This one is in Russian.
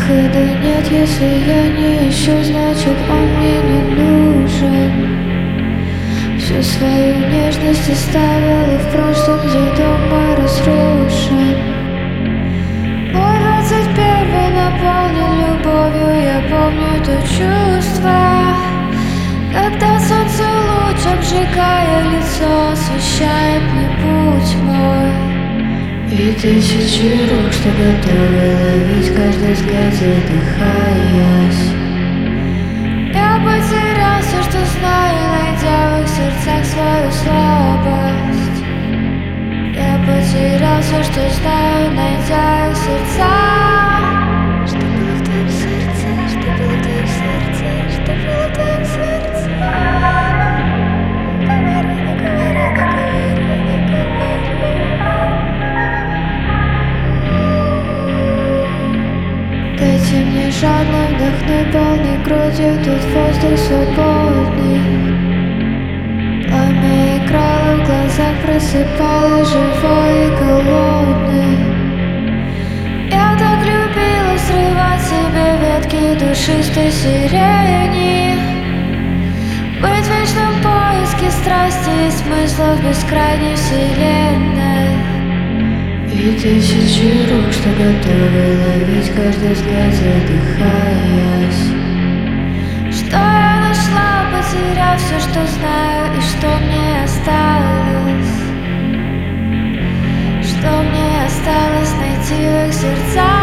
Выхода нет, если я не ищу, значит он мне не нужен. Всю свою нежность оставила в прошлом, где дом мой разрушен. Мой 21-й наполнен любовью, я помню то чувство, когда солнце луч, обжигая лицо, освещает мне путь мой. И тысячи рук, что готовы ловить каждый взгляд, задыхаясь. Я потерял все, что знаю, найдя в их сердцах свою слабость. Я потерял все, что знаю, найдя их сердца. Что было в твоем сердце? Что было в твоем сердце? Что было в твоем сердце? Дайте мне жадно вдохнуть полной грудью тот воздух свободный. Пламя играло в глазах, просыпалось живой и голодный. Я так любила срывать себе ветки душистой сирени, быть в вечном поиске страсти и смысла в бескрайней вселенной. И тысячи рук, что готовы ловить каждый взгляд, задыхаясь. Что я нашла, потеряв все, что знаю, и что мне осталось? Что мне осталось найти в их сердцах?